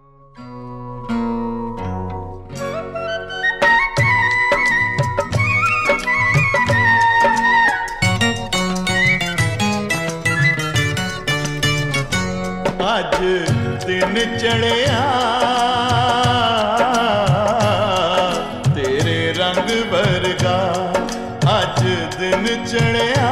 अज दिन चढ़िया तेरे रंग वर्गा, अज दिन चढ़िया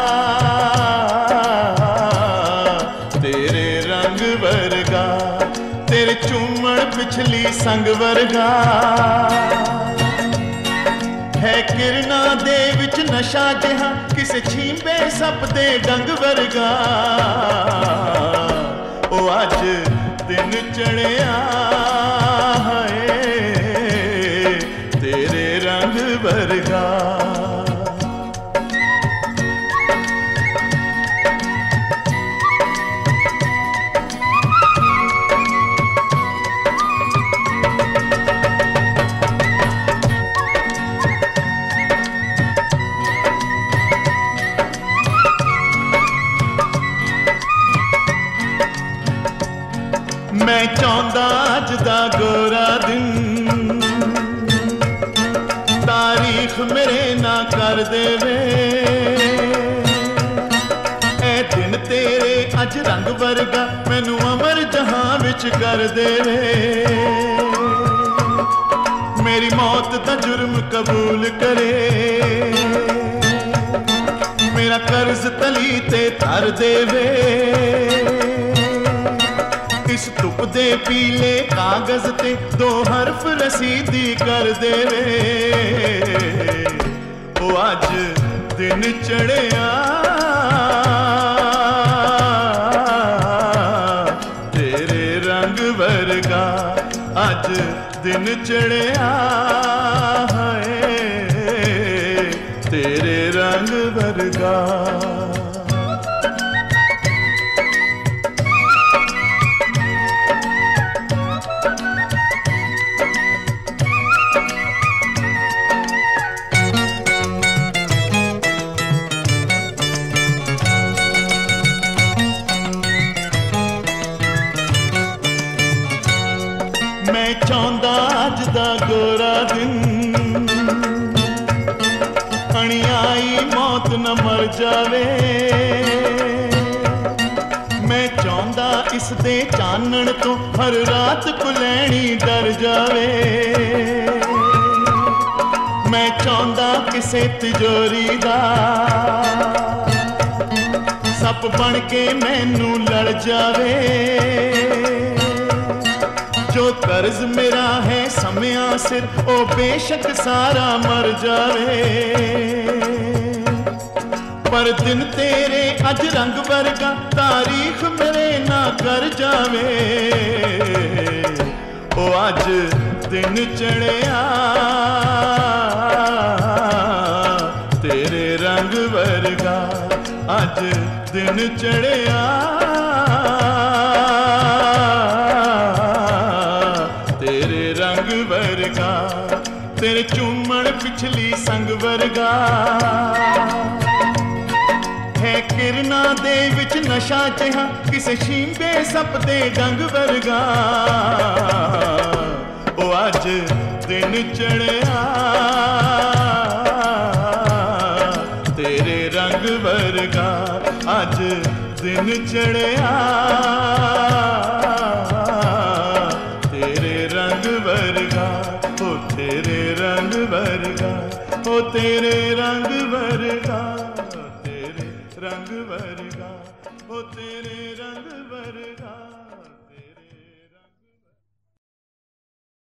तेरे रंग वर्गा, तेरे चूमण पिछली संग वर्गा है। किरना दे विच नशा जिहा किसे छींबे सप दे डंग वर्गा। ओ अज दिन चढ़िया है तेरे रंग वर्गा। मैं चाहता अज दा गोरा दिन तारीख मेरे ना कर देवे। ए दिन तेरे अज रंग वर्गा मैनू अमर जहां विच कर देवे। मेरी मौत दा जुर्म कबूल करे, मेरा कर्ज तली ते तर देवे। इस धुप दे पीले कागज ते दो हरफ रसीदी कर देवे। ओ अज दिन चढ़िया तेरे रंग वर्गा, अज दिन चढ़िया है तेरे रंग वर्गा। मैं चाहता अज दा गोरा दिन अणियाई मौत न मर जावे। मैं चाहता इस दे चानण तो हर रात कुलैणी डर जावे। मैं चाहता किसे तिजोरी दा सप बन के मैनू लड़ जावे। जो कर्ज मेरा है समया सिर ओ बेशक सारा मर जावे। पर दिन तेरे अज रंग वर्गा तारीख मेरे ना कर जावे। ओ अज दिन चढ़िया तेरे रंग वर्गा, अज दिन चढ़िया तेरे रंग वर्गा, तेरे चूमण पिछली संग वर्गा है। किरना दे विच नशा जिहा किसे छींबे सप दे डंग वर्गा। ओ अज दिन चढ़िया तेरे रंग वर्गा, अज दिन चढ़िया तेरे रंग वर्गा। ओ तेरे रंग वर्गा, ओ तेरे रंग वर्गा, तेरे रंग वर्गा, ओ तेरे रंग